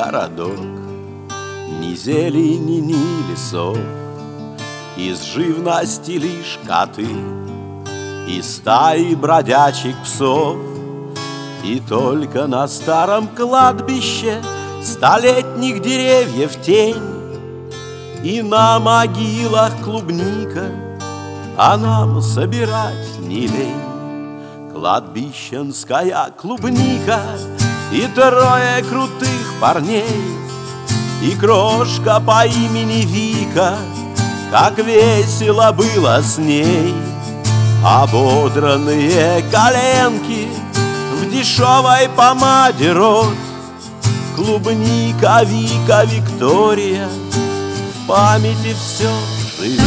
городок. Ни зелени, ни лесов, из живности лишь коты и стаи бродячих псов. И только на старом кладбище столетних деревьев тень, и на могилах клубника, а нам собирать не лень. Кладбищенская клубника и трое крутых парней, и крошка по имени Вика, как весело было с ней. Ободранные коленки в дешевой помаде рот, клубника, Вика, Виктория, в памяти все живет.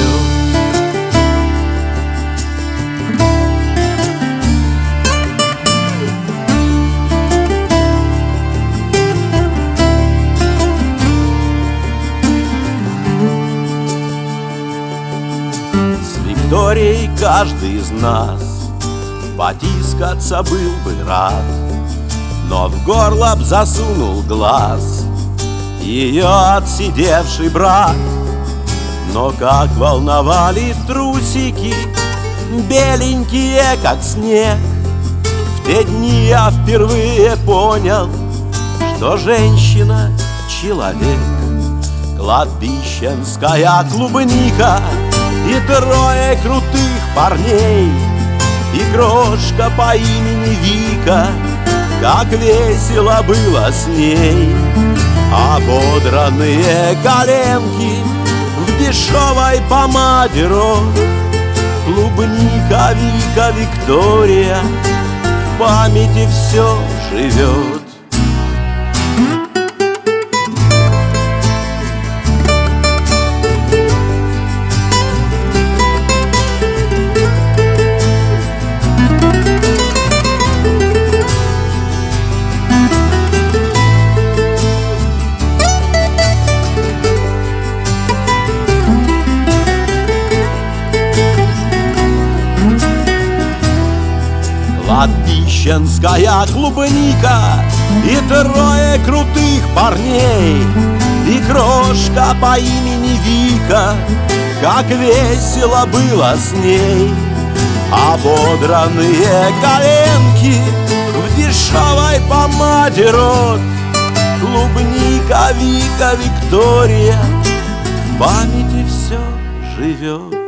Викторией каждый из нас потискаться был бы рад, но в горло б засунул глаз ее отсидевший брат. Но как волновали трусики, беленькие, как снег, в те дни я впервые понял, что женщина — человек. Кладбищенская клубника и трое крутых парней, и крошка по имени Вика, как весело было с ней. Ободранные коленки в дешевой помаде рот, клубника, Вика, Виктория, в памяти все живет. Кладбищенская клубника и трое крутых парней, и крошка по имени Вика, как весело было с ней. Ободранные коленки в дешевой помаде рот, клубника, Вика, Виктория, в памяти все живет.